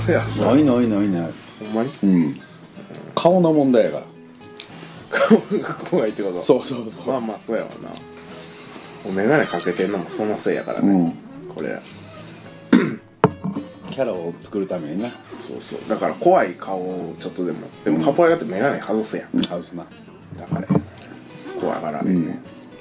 嘘やそないないないない。 ほんまに顔の問題やから。 怖いってこと。 そうそうそう。 まあまあそうやわな。メガネかけてんのもそのせいやからね、これキャラを作るためにな。 そうそう、だから怖い顔をちょっとでもカポエラってメガネ外すやん、 外すな。 だから怖がられんね、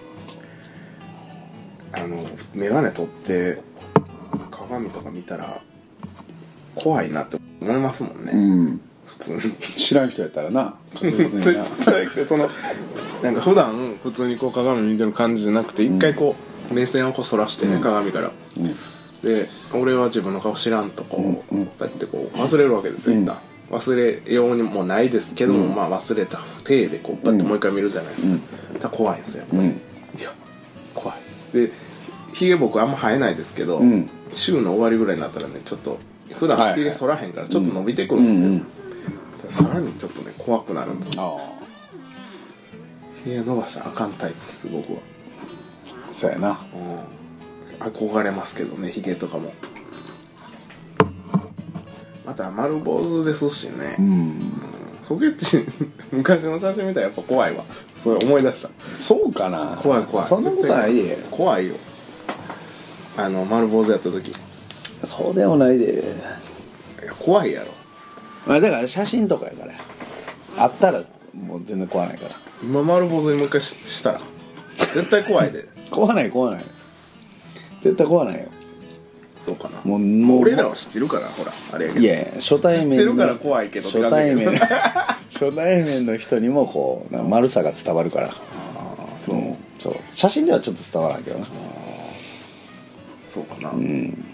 メガネ取って鏡とか見たら怖いなって思いますもんね、普通に知らん人やったらな、確実にな。 そのなんか普段普通にこう鏡見てる感じじゃなくて、一回こう目線をこうそらしてね、鏡から、で俺は自分の顔知らんとこう、だってこう忘れるわけですよ、一旦忘れようにもないですけども、まあ忘れた体でこうバッてもう一回見るじゃないですか、だから怖いんですよ、いや怖いで、ひげ僕あんま生えないですけど、週の終わりぐらいになったらね、ちょっと普段ひげ剃らへんからちょっと伸びてくるんですよ、さらにちょっとね怖くなるんですよ。ひげ伸ばしたらあかんタイプです僕は。 そうやな。 憧れますけどね、ひげとかも。また丸坊主ですしね、ソケッチ昔の写真見たらやっぱ怖いわ、それ思い出した。 そうかな。 怖い怖い、 そんなことないで。 怖いよ、丸坊主やった時。 そうでもないで。 いや怖いやろ。 まあだから写真とかやから、あったらもう全然怖ないから。 今丸坊主にもう一回したら絶対怖いで怖ない怖ない、絶対怖ないよ。 そうかな。 もう俺らは知ってるからほらあれやけど。 いや初対面知ってるから怖いけど初対面初対面の人にもこう丸さが伝わるから。 そう、 そう写真ではちょっと伝わらんけどな。 そうかな。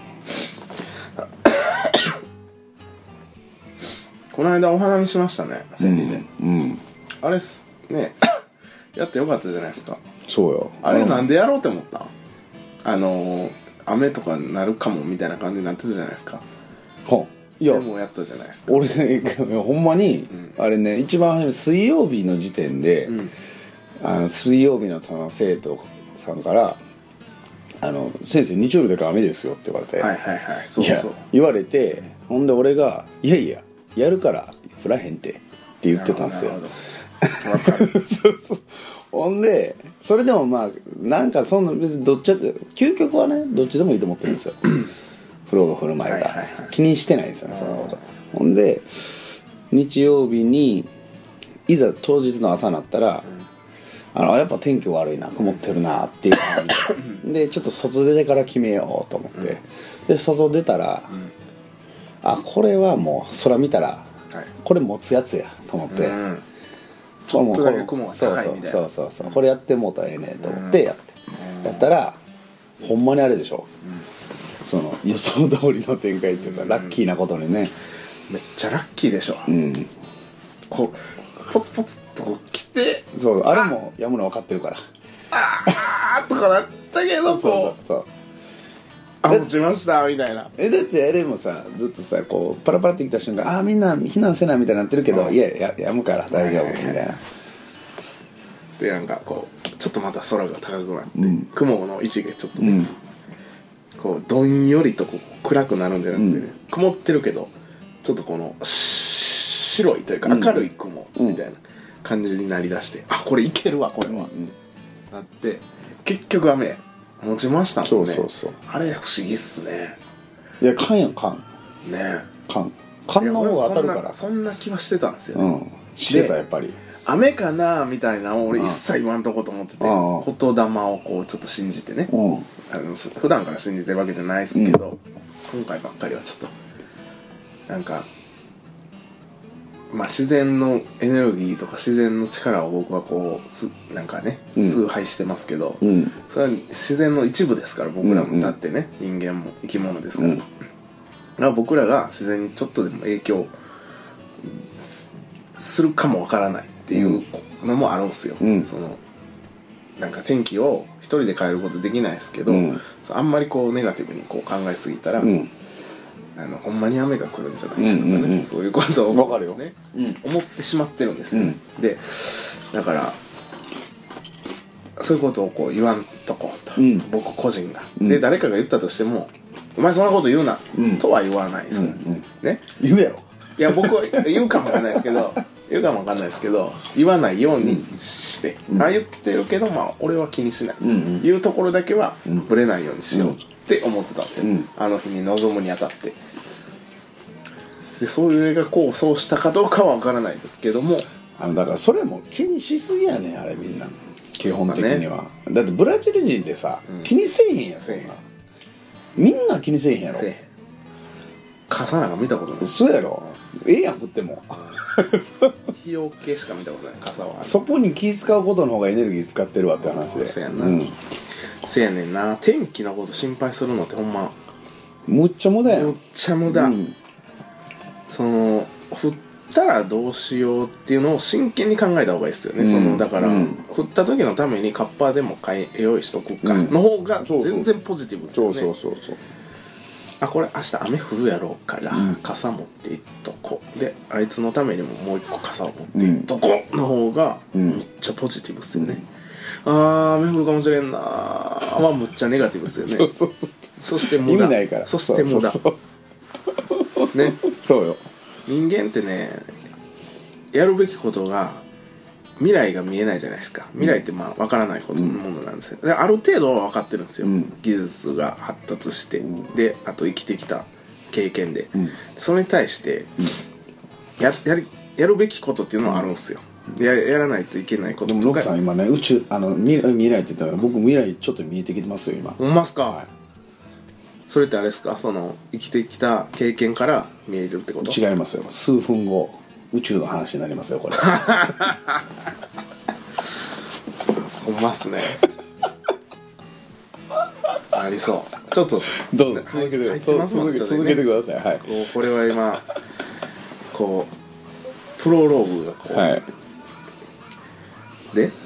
この間お花見しましたね、千里で。あれっすねやってよかったじゃないですか。 そうよ。 あれなんでやろうって思ったん？雨とかになるかもみたいな感じになってたじゃないですか。 いやでもやったじゃないですか。 俺ほんまに、あれね、一番初め水曜日の時点で、水曜日のその生徒さんから先生日曜日だから雨ですよって言われて、 そうそう言われて、ほんで俺がいやいややるから降らへんって言ってたんですよ。そうそうほんでそれでもまあなんかそんな別にどっちって究極はねどっちでもいいと思ってるんですよ降ろうが降る前が気にしてないですよね、そのこと。ほんで日曜日にいざ当日の朝になったら、やっぱ天気悪いな、曇ってるなっていう感じでちょっと外出てから決めようと思って、で外出たら、これはもう空見たら、これ持つやつやと思って、 ちょっとだけ雲が高いみたいな、 そうこれやってもうたらええねと思ってやったらほんまにあれでしょ、その予想通りの展開っていうか、ラッキーなことにね。 めっちゃラッキーでしょ。こうポツポツっとこう来て、 そうあれもやむの分かってるから、 とかなったけど、 そう落ちましたみたいな。 だってあれもさ、ずっとさこうパラパラってきた瞬間、みんな避難せなみたいになってるけど、いややむから大丈夫みたいな。 でなんかこうちょっとまた空が高くなって、雲の位置がちょっとね、こうどんよりとこう暗くなるんじゃなくてね、曇ってるけどちょっとこの白いというか明るい雲みたいな感じになりだして、これいけるわこれは、なって結局雨持ちましたもんね。そうあれ不思議っすね。 いや勘やん勘ね、 勘の方が当たるから。 そんな気はしてたんですよね。 してたやっぱり雨かなみたいなのを俺一切言わんとこと思ってて、言霊をこうちょっと信じてね、普段から信じてるわけじゃないですけど、今回ばっかりはちょっとなんか自然のエネルギーとか自然の力を僕はこうなんかね崇拝してますけど、それは自然の一部ですから、僕らもだってね、人間も生き物ですから、だから僕らが自然にちょっとでも影響するかもわからないっていうのもあるんですよ、そのなんか天気を一人で変えることできないですけど、あんまりこうネガティブにこう考えすぎたら、ほんまに雨が来るんじゃないかとかね、そういうことを分かるよ、 ね、思ってしまってるんですよ、でだからそういうことをこう言わんとこうと、僕個人が、で誰かが言ったとしてもお前そんなこと言うな、とは言わないですね、 ね、 言うやろ。 いや僕は言うかもわかんないですけど言うかもわかんないですけど、言わないようにして、あ言ってるけどまあ俺は気にしない、いうところだけはブレないようにしようって思ってたんですよ、あの日に臨むにあたって。でそういう映画こうそうしたかどうかはわからないですけども、 だからそれも気にしすぎやねんあれみんな基本的には。だってブラジル人ってさ、気にせえへんやんそんな。みんな気にせえへんやろ。 傘なんか見たことない。 そうやろ。ええやん振っても日よけしか見たことない傘は。 そこに気使うことの方がエネルギー使ってるわって話で。 そうやんな、せやねんな。天気のこと心配するのってほんまむっちゃ無駄やん。 むっちゃ無駄、その降ったらどうしようっていうのを真剣に考えた方がいいですよね、そのだから、降った時のためにカッパでも用意しとくかの方が全然ポジティブですよね。 そうあこれ明日雨降るやろうから、傘持っていっとこうであいつのためにももう一個傘を持っていっとこうの方がむっちゃポジティブですよね、雨降るかもしれんなはむっちゃネガティブですよね。そして無駄。 意味ないから。 そして無駄ね。 そうよ。 人間ってねやるべきことが未来が見えないじゃないですか。未来ってまあ分からないことのものなんですよ。である程度は分かってるんですよ、技術が発達して、であと生きてきた経験で、それに対してやるべきことっていうのはあるんですよ、やらないといけないこととか。 でもロクさん今ね宇宙未来って言ったら僕未来ちょっと見えてきてますよ今。 ほんますか、 はい、 それってあれですか、その生きてきた経験から見えるってこと？ 違いますよ。数分後宇宙の話になりますよこれほんまっすねありそう。ちょっとどうぞ続けて続けてください。はい。 これは今こうプロローグがこう、 はい、 で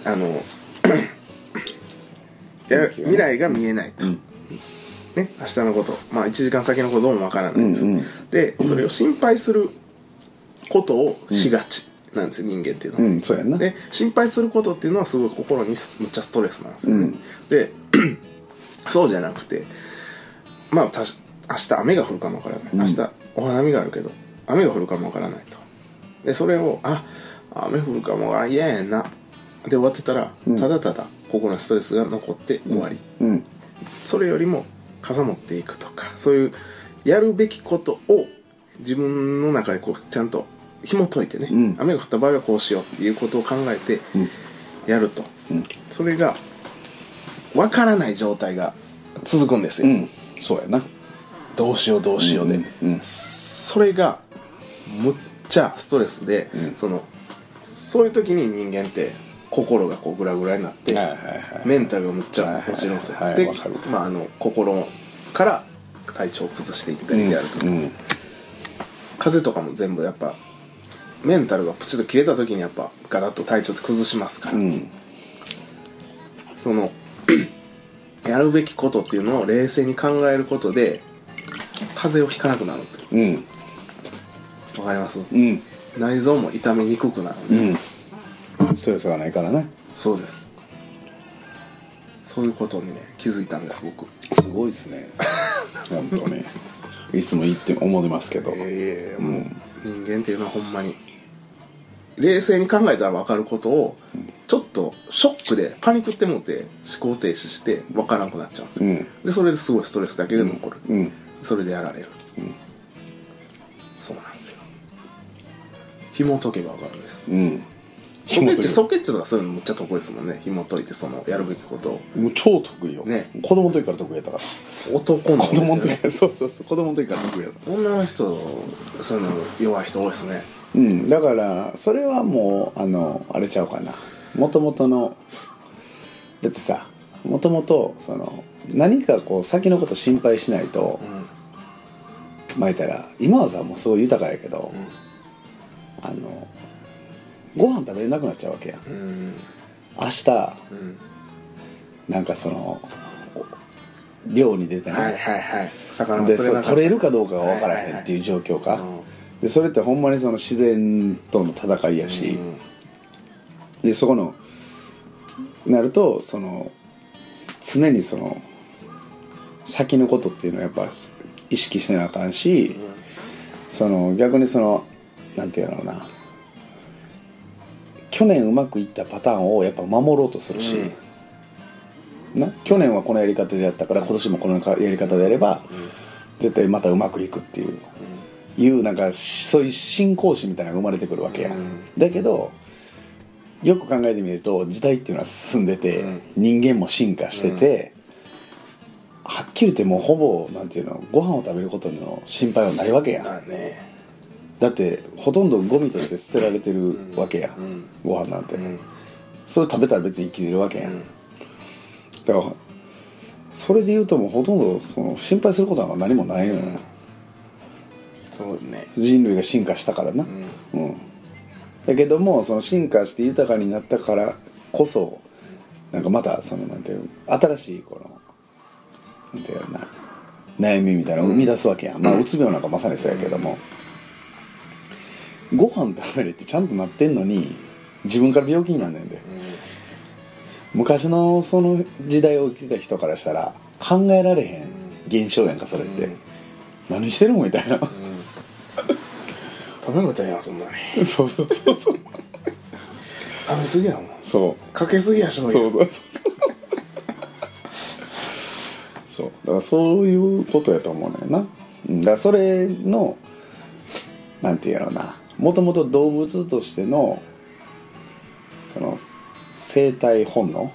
未来が見えないと、ね、明日のことまあ1時間先のこともわからないんです、でそれを心配することをしがちなんですよ、人間っていうのは、 そうやんな。 で心配することっていうのはすごい心にむっちゃストレスなんですよね、でそうじゃなくてまあ明日雨が降るかもわからない、明日お花見があるけど雨が降るかもわからないと。でそれを雨降るかも嫌やなで終わってたら、ただただここのストレスが残って終わり、それよりも傘持っていくとかそういうやるべきことを自分の中でこうちゃんと紐解いてね、雨が降った場合はこうしようっていうことを考えてやると、それが分からない状態が続くんですよ、 そうやな。 どうしようどうしようで、それがむっちゃストレスで、そういう時に人間って心がこうグラグラになって、メンタルがむっちゃ落ちるんですよ、で、心から体調を崩していったりであるとか、風邪とかも全部やっぱメンタルがプチッと切れた時にやっぱガラッと体調って崩しますから、そのやるべきことっていうのを冷静に考えることで風邪をひかなくなるんですよ。わかります？内臓も痛みにくくなるんです、 ストレスがないからね。 そうです。そういうことにね気づいたんです僕。 すごいですね本当にいつも言って思ってますけど、 もう人間っていうのはほんまに冷静に考えたら分かることをちょっとショックでパニクってもうて思考停止して分からなくなっちゃうんですよ、でそれですごいストレスだけが残る、それでやられる、そうなんですよ。紐解けば分かるんです、ソケッチとかそういうのむっちゃ得意ですもんね。紐解いてそのやるべきことをもう超得意よ、子供の時から得意やったから。 男の子ですよね。 子供の時からそう子供の時から得意やった。 女の人そういうの弱い人多いですね。 だからそれはもうあれちゃうかな。もともとのだってさ、もともと何かこう先のこと心配しないと、まあ言ったら今はさもうすごい豊かやけど、ご飯食べれなくなっちゃうわけや、明日、なんか漁に出てね、魚で取れるかどうかが分からへんっていう状況か、でそれってほんまに自然との戦いやし、でそこのなると常に先のことっていうのはやっぱ意識してなあかんし、 その逆にそのなんていうのな、去年うまくいったパターンをやっぱ守ろうとするし、去年はこのやり方でやったから今年もこのやり方でやれば、絶対またうまくいくっていう、なんかそういう信仰心みたいなのが生まれてくるわけや、だけどよく考えてみると時代っていうのは進んでて、人間も進化してて、はっきり言ってもうほぼなんていうの、ご飯を食べることの心配はないわけや、だってほとんどゴミとして捨てられてるわけや、ご飯なんて、それ食べたら別に生きれるわけや、だからそれで言うともうほとんどその心配することは何もないのよ、 そうね、 人類が進化したからな、だけどもその進化して豊かになったからこそなんかまたそのなんていう新しいこのなんていうな悩みみたいなのを生み出すわけやん、うつ病なんかまさにそうやけども、ご飯食べれってちゃんとなってんのに自分から病気になんねんで、昔のその時代を生きてた人からしたら考えられへん現象やんかそれって、何してるもんみたいな、 食べなかったやんそんなにそう食べ過ぎやもん、 そうかけすぎやしょ、 そうだからそういうことやと思うねんな、だからそれのなんていうやろうな、もともと動物としてのその生態本能、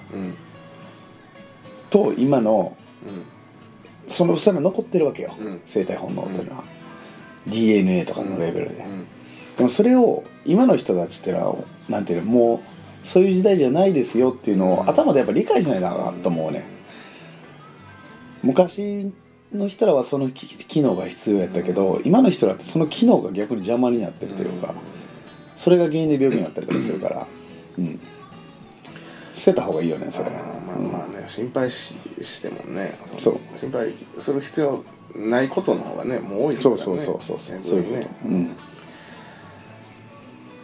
と今の、その差が残ってるわけよ、生態本能っていうのは、DNA とかのレベルで、でもそれを今の人たちっていうのはなんていうの、もうそういう時代じゃないですよっていうのを頭でやっぱ理解しないなと思うね、昔の人らはその機能が必要やったけど、今の人らってその機能が逆に邪魔になってるというか、それが原因で病気になったりとかするから、捨てた方がいいよねそれ。 まあね、心配してもね、 そう心配する必要ないことの方がねもう多いですからね。 そういうこと、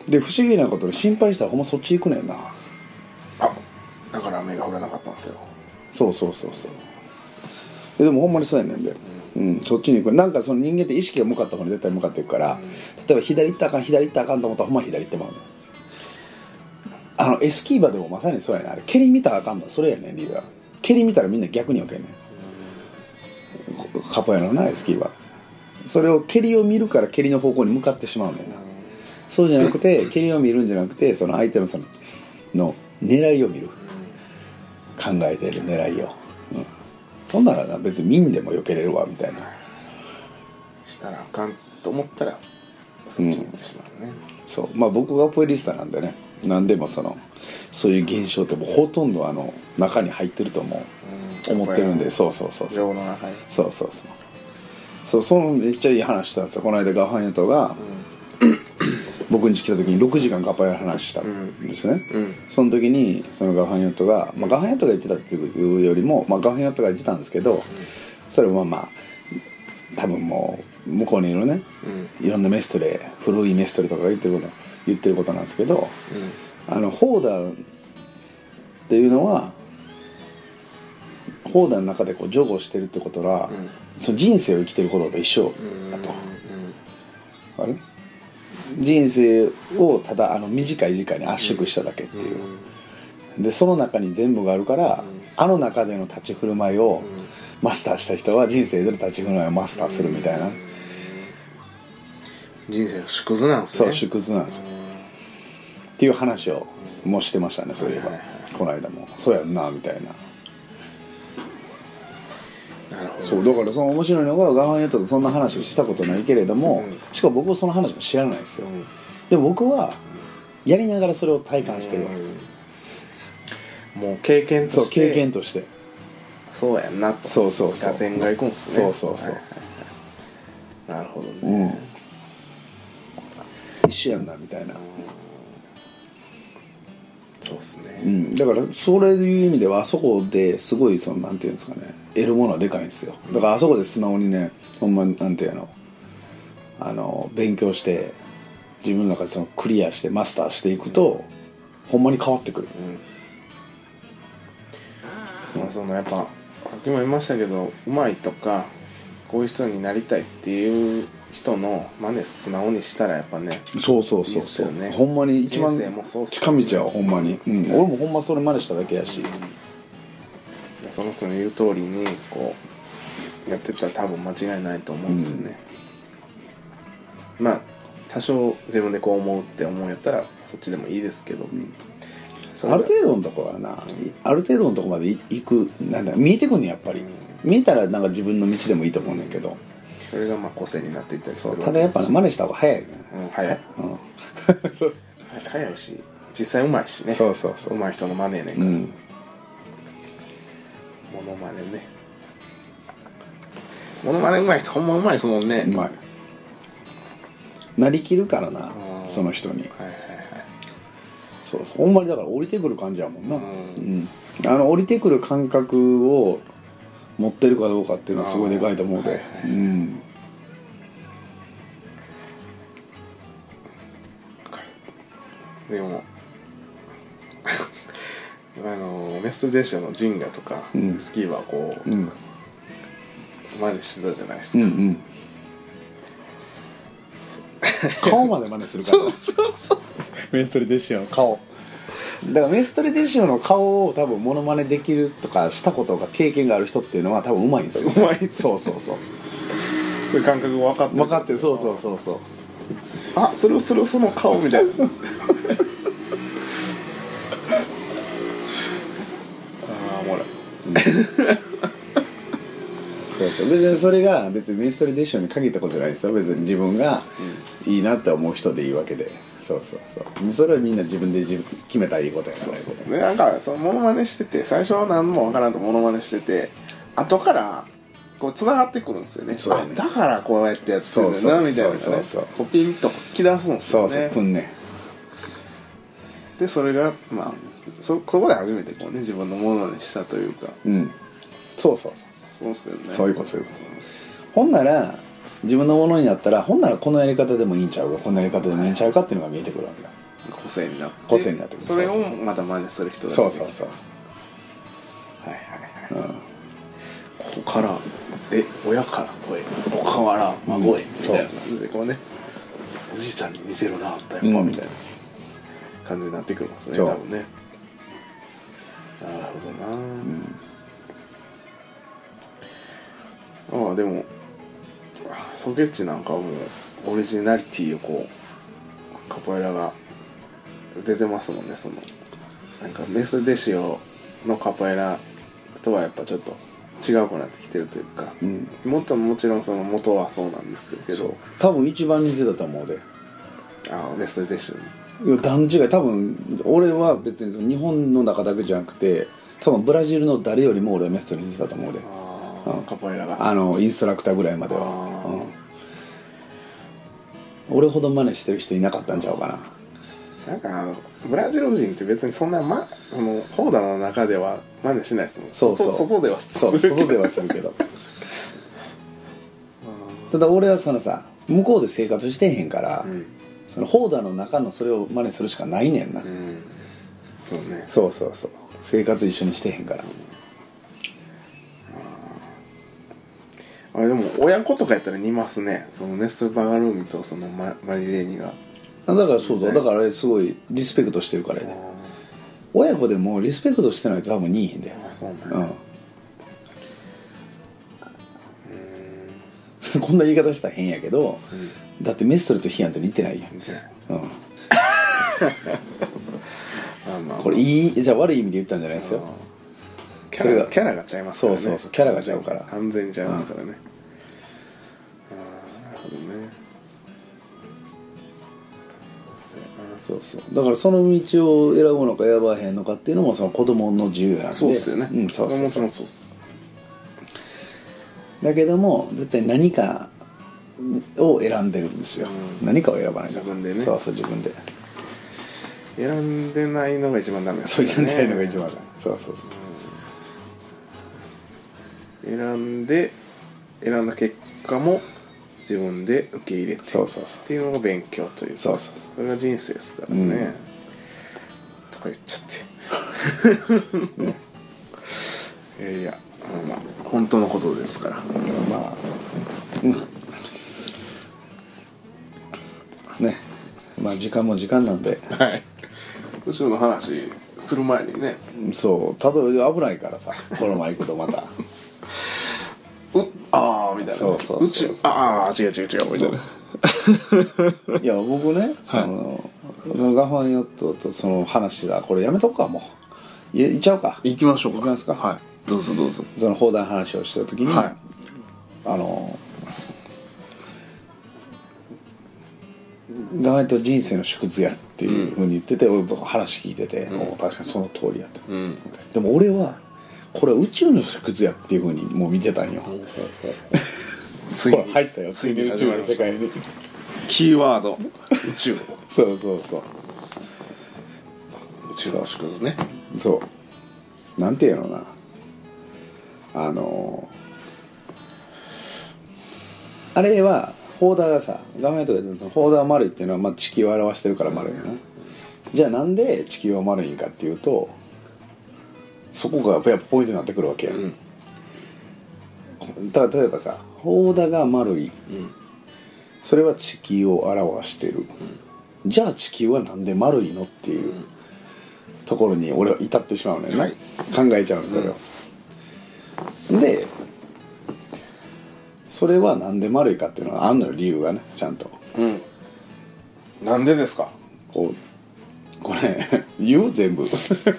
で不思議なことで心配したらほんまそっち行くねんな。 だから雨が降らなかったんですよ。 そうでもほんまにそうやねんで、そっちに行く。なんかその人間って意識が向かった方に絶対向かっていくから、例えば左行ったらあかんと思ったらほんま左行ってまうねん。エスキーバでもまさにそうやねん。あれ蹴り見たらあかんのそれやねん理由は。蹴り見たらみんな逆に避けんねん、カポエラのなエスキーバ、それを蹴りを見るから蹴りの方向に向かってしまうねんな、そうじゃなくて蹴りを見るんじゃなくてその相手のその狙いを見る、考えてる狙いを、そんならな別に見んでも避けれるわみたいな、 したらあかんと思ったらそっちに行ってしまうね、 そう僕がポエリスタなんでね、何でもそういう現象ってもうほとんど中に入ってると思ってるんで、そう情の中に、 そのめっちゃいい話したんですよ。この間ガファンヨトが、僕ん家来た時に6時間カポエラの話したんですね、その時にそのガファンヨトが、ガファンヨトが言ってたっていうよりも、ガファンヨトが言ってたんですけど、それは多分もう向こうにいるね、いろんなメストレ、古いメストレとかが言ってることなんですけど、ホーダーっていうのはホーダーの中でこう除護してるってことは、その人生を生きてることと一緒だと、あれ人生をただ短い時間に圧縮しただけっていう、でその中に全部があるから、中での立ち振る舞いをマスターした人は人生での立ち振る舞いをマスターするみたいな、 人生の縮図なんですね。 そう縮図なんですよ、っていう話をもうしてましたね。そういえば、この間もそうやんなみたいな。 なるほど。 そうだからその面白いのがガファンヨットとそんな話をしたことないけれども、しかも僕はその話も知らないですよ、でも僕はやりながらそれを体感してるわけ、 もう経験として。 そう経験としてそうやんなと。 そう合点がいくんですね。 そう、 なるほどね、 一緒やんなみたいな、 そうっすね、 だからそれいう意味ではあそこですごいなんていうんですかね、得るものはでかいんですよ。だからあそこで素直にね、ほんまなんていうの勉強して自分の中でクリアしてマスターしていくと、ほんまに変わってくる、 やっぱさっきも言いましたけど、うまいとかこういう人になりたいっていう人の真似素直にしたらやっぱね、 そうそういいっそうそう、 すよね。 ほんまに一番人生もそうっすよ近道やわほんまに、俺もほんまそれ真似しただけやし、 その人の言う通りにこうやってったら多分間違いないと思うんですよね、まあ多少自分でこう思うって思うんやったらそっちでもいいですけど、 ある程度のところはな、ある程度のところまで行く、なんだ見えてくんねやっぱり、見えたらなんか自分の道でもいいと思うねんけど、 それがまあ個性になっていったりするそうただやっぱ真似した方が早いね、 早いそう早いし実際うまいしね、 そうそうそううまい人の真似やねんから、モノマネね、モノマネうまい人ほんまうまいですもんね。 うまい、なりきるからな、その人に、 はいはいはい。 そうそうほんまにだから降りてくる感じやもんな、降りてくる感覚を持ってるかどうかっていうのはすごいでかいと思うで、 でもメストデショのジンガとか、スキーはこう、真似してたじゃないですか、 顔まで真似するからそうそうメストレデシオの顔だからメストレデシオの顔を多分モノマネできるとかしたことが経験がある人っていうのは多分うまいんですよ、 うまいそうそうそうそういう感覚分かってる分かってる、そうそうそうそう、 あ、それその顔みたいなおもろいそうそう別にそれが別にメストレデシオに限ったことじゃないですよ、別に自分がいいなって思う人でいいわけで、そうそうそうそれはみんな自分で決めたらいいことやから、 でなんかそのモノマネしてて最初は何もわからんとモノマネしてて後からこう繋がってくるんですよね。 そうやね、 だからこうやってやってるんだなみたいなね、こうピンとき出すんですよね。 そうそうくんねでそれがまあそこで初めてこうね自分のものにしたというか、 そうそうそうそうっすよね。 そういうことそういうこと、ほんなら自分のものになったらほんならこのやり方でもいいんちゃうか、このやり方でもいいんちゃうかっていうのが見えてくるわけだ、 個性になって個性になってくる、 それをまた真似する人がそうそうそうはいはいはい、子から親から子へ子から孫へみたいな感じでこうね、おじいちゃんに似てるなってやっぱみたいな感じになってくるんですね、多分ね。なるほどな、でもソケッチなんかはもうオリジナリティをこうカポエラが出てますもんね。そのなんかメスデシオのカポエラとはやっぱちょっと違うくなってきてるというか、もちろんその元はそうなんですけど、 多分一番似てたと思うで、 メスデシオにいや段違い、多分俺は別にその日本の中だけじゃなくて多分ブラジルの誰よりも俺はメストに似てたと思うで、 カポエラがインストラクターぐらいまでは、俺ほど真似してる人いなかったんちゃうかな。 なんかブラジル人って別にそんなそのホーダの中では真似しないですもん。 そうそう外ではするけど、 外ではするけどただ俺はそのさ向こうで生活してへんから、そのホーダの中のそれを真似するしかないねんな、 そうね、 そうそうそう生活一緒にしてへんから、 でも親子とかやったら似ますね、そのネストル・バガルーミとそのマリレーニが。 だからそうそう、だからあれすごいリスペクトしてるからね、親子でもリスペクトしてないと多分似いひんで、 そうなんや、 こんな言い方したら変やけど、だってメストルとヒアンと似てないやん、これじゃあ悪い意味で言ったんじゃないですよ、 キャラがちゃいますからね。 そうキャラがちゃうから完全にちゃいますからね、なるほどね。 そうだからその道を選ぶのか選ばへんのかっていうのもその子供の自由なんで、 そうっすよね、 そうもちろんそうっす。 だけども絶対何かを選んでるんですよ、何かを選ばないと、 自分でね、 そう選んでないのが一番ダメですね、選んでないのが一番ダメ、そう選んだ結果も自分で受け入れてっていうのが勉強というか、それが人生ですからね、とか言っちゃっていや本当のことですから、 ね、まあ時間も時間なんで、 はい。宇宙の話する前にね、 そうただ危ないからさ、このまま行くとまたああみたいな、 そう宇宙、ああ違う違う違うみたいな。 いや僕ね、そのガファンヨットとその話だ、これやめとくか、もう行っちゃうか。 行きましょうか。 行きますか。 はい、どうぞどうぞ。 その砲弾話をした時に、 はい、 ガファンヨット人生の縮図やっていうふうに言ってて、俺話聞いてて、確かにその通りやと、でも俺はこれは宇宙の縮図やっていうふうにもう見てたんよ。 ついに入ったよ、ついに宇宙の世界に。 キーワード宇宙。 そうそうそう、 宇宙の縮図ね。 そうなんていうのな、あれは砲弾がさ、画面とかで砲弾丸いっていうのは、まあ、地球を表してるから丸いよな。じゃあなんで地球は丸いんかっていうと、そこがやっぱポイントになってくるわけや、だから例えばさ、砲弾が丸い、それは地球を表してる、じゃあ地球はなんで丸いのっていうところに俺は至ってしまうのよね、はい、考えちゃうんですよ、でそれはなんで丸いかっていうのはあんのよ、理由がね、ちゃんと。 なんでですか。 これ言う全部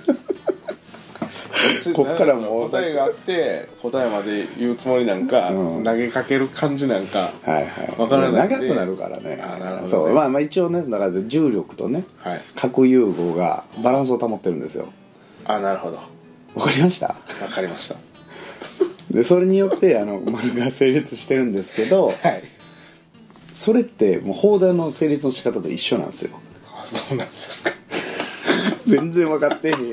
こっからもう答えがあって答えまで言うつもりなんか、投げかける感じなんか分からなくて長くなるからね。 なるほどね。 そう、まあ一応ね、だから重力とね、核融合がバランスを保ってるんですよ。 なるほど。 わかりました。 分かりました。 でそれによって丸が成立してるんですけど、それってもう砲弾の成立の仕方と一緒なんですよ。 そうなんですか。 全然分かってへん。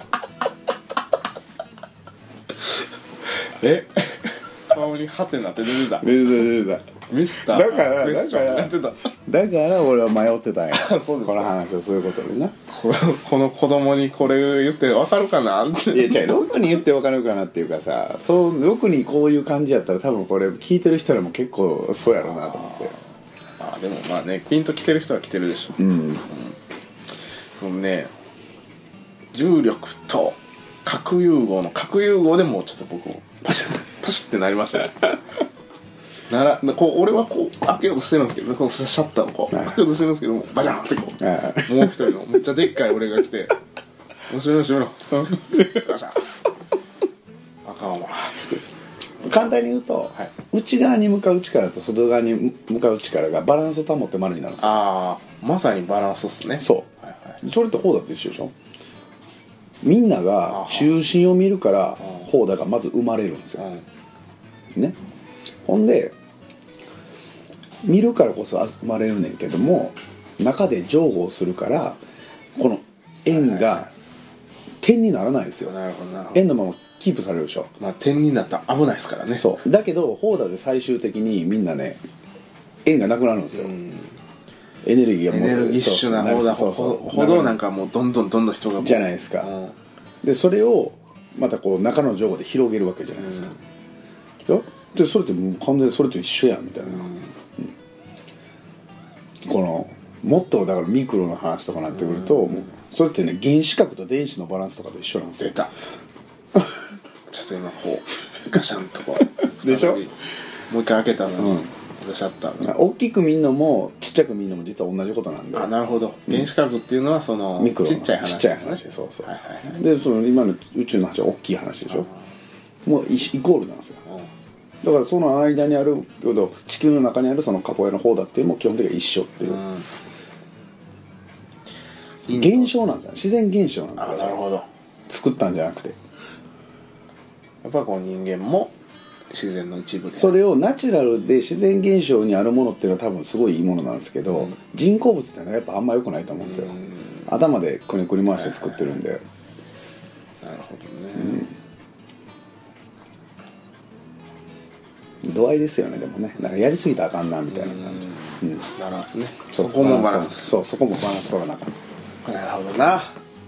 顔にハテナって出てた。 出てた。 ミスターだから俺は迷ってたんや。 そうですか。 この話をそういうことでな。 この子供にこれ言って分かるかなって。 いや違う、ロクに言って分かるかなっていうかさ、そうロクにこういう感じやったら多分これ聞いてる人らも結構そうやろうなと思って。 でもまあね、ピンと来てる人は来てるでしょ。そのね、重力と核融合の核融合でもうちょっと僕もパシッってなりましたね。こう俺はこう開けようとしてるんですけど、こうシャッターをこう開けようとしてるんですけども、バジャンってこうもう一人のめっちゃでっかい俺が来て「面白い面白い」バジャンあかんわつって。 簡単に言うと、内側に向かう力と外側に向かう力がバランスを保って丸になるんですよ。 まさにバランスっすね。 そう、それって砲弾と一緒でしょ。みんなが中心を見るから砲弾がまず生まれるんですよ、ね。ほんで見るからこそ生まれるねんけども、中で譲歩するからこの円が点にならないんですよ。円のままキープされるでしょ。 点になったら危ないですからね。 そうだけど砲弾で最終的にみんなね、円がなくなるんですよ。エネルギッシュな砲弾ほどなんかもうどんどん人がじゃないですか、でそれをまたこう中の上下で広げるわけじゃないですか、でそれってもう完全にそれと一緒やんみたいな、このもっとだからミクロの話とかなってくると、それってね、原子核と電子のバランスとかと一緒なんですよ。 出たちょっと今こうガシャンとこうでしょ。 もう一回開けたのに、シャッターが大きく見んのもちっちゃく見んのも実は同じことなんで。 なるほど。原子核っていうのはそのミクロちっちゃい話ですね。 そうそう、でその今の宇宙の話は大きい話でしょ。もうイコールなんですよ。だからその間にある地球の中にあるそのカポエの方だっていうのも基本的には一緒っていう、現象なんですよ。自然現象なんだから。 なるほど。 作ったんじゃなくて、 やっぱこう人間も自然の一部で、 それをナチュラルで自然現象にあるものっていうのは多分すごいいいものなんですけど、人工物っていうのはやっぱあんま良くないと思うんですよ。頭でくねくり回して作ってるんで、 なるほどね、 度合いですよね。でもね、なんかやりすぎたらあかんなみたいな感じ、 バランスね。 そこもバランス、そこもバランス取らなかった。 なるほどな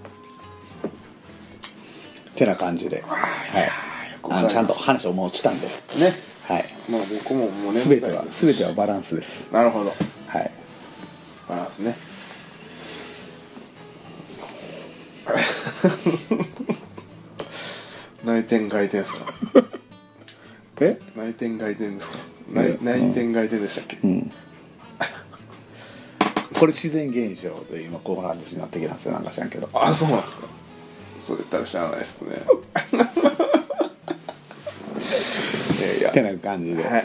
てな感じで、ちゃんと話をもうしたんでね。 はい。 まあ僕ももうね、 全てはバランスです。 なるほど。 はい。 からんですね。内転外転ですか？内転外転ですか？内転外転でしたっけ？ これ自然現象で今こういう話になってきたんですよ。なんか知らんけど。 あ、そうなんですか。そう言ったら知らないですね。 ってな感じで、 はいはい、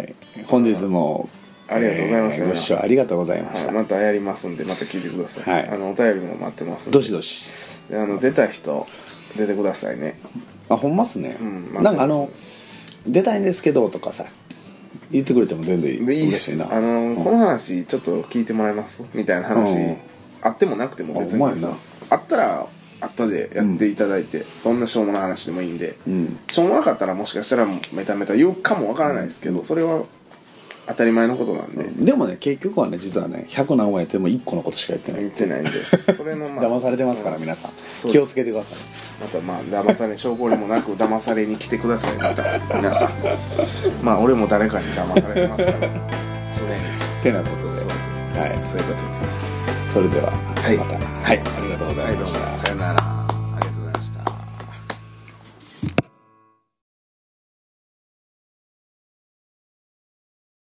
本日もありがとうございました。 ご視聴ありがとうございました。 またやりますんで、また聞いてください。 はい、 お便りも待ってますんで。 どしどし。 で出た人出てくださいね。 あ、ほんまっすね。なんか出たいんですけどとかさ言ってくれても全然いいですよな。 この話ちょっと聞いてもらえますみたいな話、あってもなくても別にあったらあったでやっていただいて、どんなしょうもない話でもいいんで、しょうもなかったらもしかしたらメタメタ言うかもわからないですけど、それは当たり前のことなんで、 でもね結局はね実はね100何話やっても1個のことしか言ってないんでそれの騙されてますから、皆さん気をつけてください。 また騙され証拠にもなく騙されに来てください。また皆さん俺も誰かに騙されてますからそれにてなことで、 はい、そういうことで、 それではまた、 はい、 ありがとうございました。 さよなら。